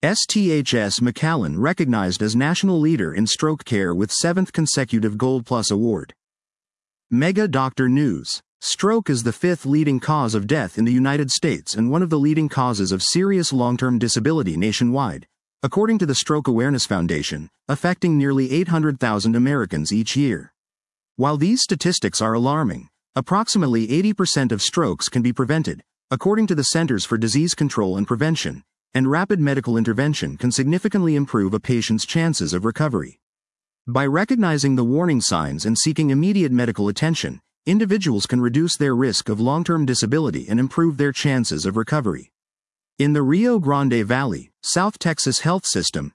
STHS Macallan recognized as national leader in stroke care with 7th consecutive Gold Plus Award. Mega Doctor News. Stroke is the 5th leading cause of death in the United States and one of the leading causes of serious long-term disability nationwide, according to the Stroke Awareness Foundation, affecting nearly 800,000 Americans each year. While these statistics are alarming, approximately 80% of strokes can be prevented, according to the Centers for Disease Control and Prevention, and rapid medical intervention can significantly improve a patient's chances of recovery. By recognizing the warning signs and seeking immediate medical attention, individuals can reduce their risk of long-term disability and improve their chances of recovery. In the Rio Grande Valley, South Texas Health System,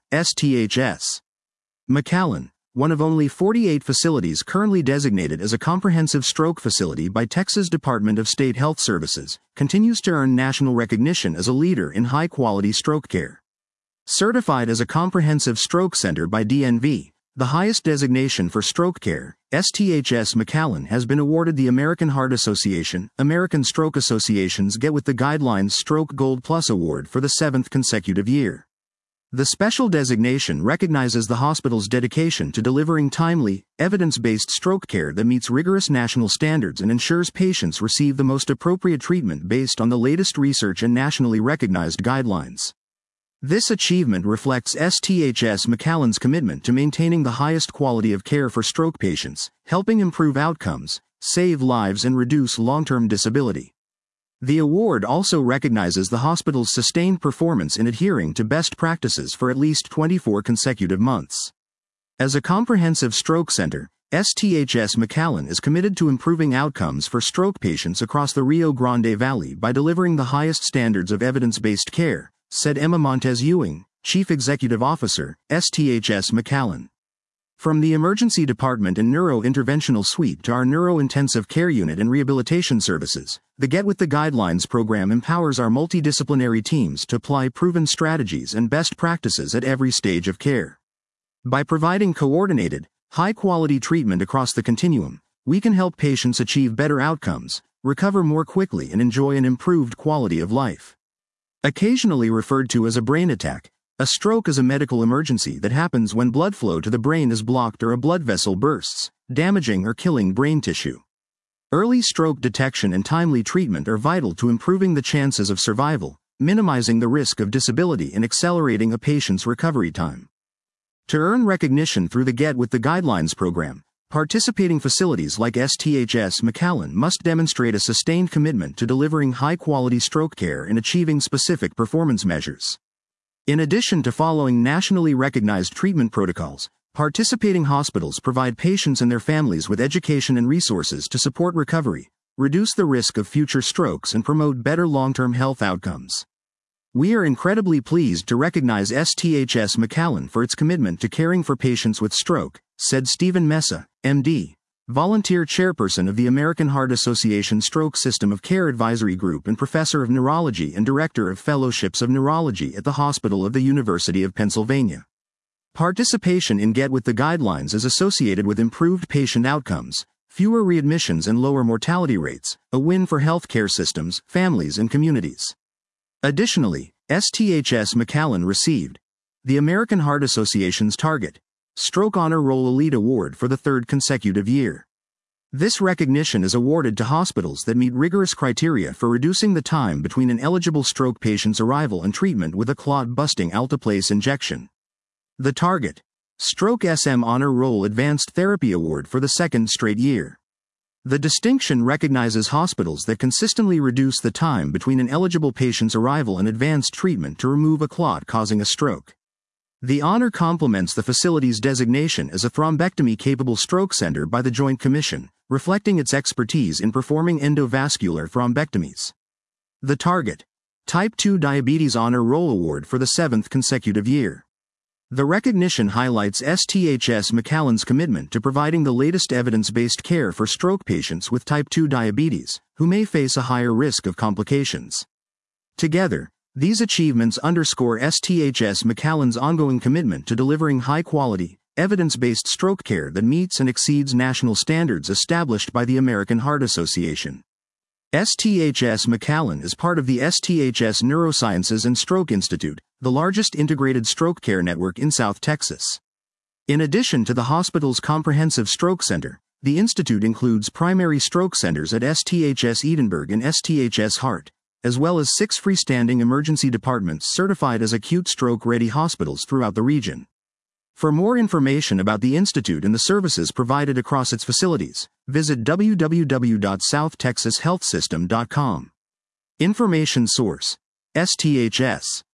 STHS Macallan, one of only 48 facilities currently designated as a comprehensive stroke facility by Texas Department of State Health Services, continues to earn national recognition as a leader in high-quality stroke care. Certified as a comprehensive stroke center by DNV, the highest designation for stroke care, STHS Macallan has been awarded the American Heart Association, American Stroke Association's Get With the Guidelines Stroke Gold Plus Award for the 7th consecutive year. The special designation recognizes the hospital's dedication to delivering timely, evidence-based stroke care that meets rigorous national standards and ensures patients receive the most appropriate treatment based on the latest research and nationally recognized guidelines. This achievement reflects STHS Macallan's commitment to maintaining the highest quality of care for stroke patients, helping improve outcomes, save lives and reduce long-term disability. The award also recognizes the hospital's sustained performance in adhering to best practices for at least 24 consecutive months. As a comprehensive stroke center, STHS Macallan is committed to improving outcomes for stroke patients across the Rio Grande Valley by delivering the highest standards of evidence-based care, said Emma Montez Ewing, Chief Executive Officer, STHS Macallan. From the Emergency Department and Neuro-Interventional Suite to our Neuro-Intensive Care Unit and Rehabilitation Services, the Get With the Guidelines program empowers our multidisciplinary teams to apply proven strategies and best practices at every stage of care. By providing coordinated, high-quality treatment across the continuum, we can help patients achieve better outcomes, recover more quickly and enjoy an improved quality of life. Occasionally referred to as a brain attack, a stroke is a medical emergency that happens when blood flow to the brain is blocked or a blood vessel bursts, damaging or killing brain tissue. Early stroke detection and timely treatment are vital to improving the chances of survival, minimizing the risk of disability and accelerating a patient's recovery time. To earn recognition through the Get With the Guidelines program, participating facilities like STHS Macallan must demonstrate a sustained commitment to delivering high-quality stroke care and achieving specific performance measures. In addition to following nationally recognized treatment protocols, participating hospitals provide patients and their families with education and resources to support recovery, reduce the risk of future strokes and promote better long-term health outcomes. We are incredibly pleased to recognize STHS Macallan for its commitment to caring for patients with stroke, said Stephen Mesa, MD, volunteer chairperson of the American Heart Association Stroke System of Care Advisory Group and professor of neurology and director of Fellowships of Neurology at the Hospital of the University of Pennsylvania. Participation in Get With the Guidelines is associated with improved patient outcomes, fewer readmissions and lower mortality rates, a win for healthcare systems, families and communities. Additionally, STHS Macallan received the American Heart Association's Target Stroke Honor Roll Elite Award for the 3rd consecutive year. This recognition is awarded to hospitals that meet rigorous criteria for reducing the time between an eligible stroke patient's arrival and treatment with a clot-busting alteplase injection. The Target Stroke SM Honor Roll Advanced Therapy Award for the 2nd straight year. The distinction recognizes hospitals that consistently reduce the time between an eligible patient's arrival and advanced treatment to remove a clot causing a stroke. The honor complements the facility's designation as a thrombectomy-capable stroke center by the Joint Commission, reflecting its expertise in performing endovascular thrombectomies. The Target Type 2 Diabetes Honor Roll Award for the 7th consecutive year. The recognition highlights STHS Macallan's commitment to providing the latest evidence-based care for stroke patients with type 2 diabetes, who may face a higher risk of complications. Together, these achievements underscore STHS Macallan's ongoing commitment to delivering high-quality, evidence-based stroke care that meets and exceeds national standards established by the American Heart Association. STHS McAllen is part of the STHS Neurosciences and Stroke Institute, the largest integrated stroke care network in South Texas. In addition to the hospital's comprehensive stroke center, the institute includes primary stroke centers at STHS Edinburgh and STHS Hart, as well as 6 freestanding emergency departments certified as acute stroke-ready hospitals throughout the region. For more information about the institute and the services provided across its facilities, visit www.southtexashealthsystem.com. Information source: STHS.